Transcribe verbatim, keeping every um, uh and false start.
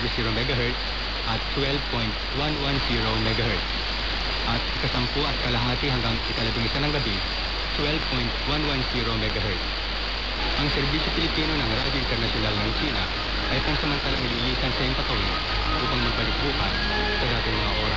zero megahertz at twelve point one one zero megahertz. At ikasampu at kalahati hanggang ikalabing isa ng gabi, twelve point one one zero megahertz. Ang serbisyo Pilipino ng Radyo Internasyonal ng China ay pansamantalang nililisan sa iyong katawin upang magbalik bukas sa dating mga oras.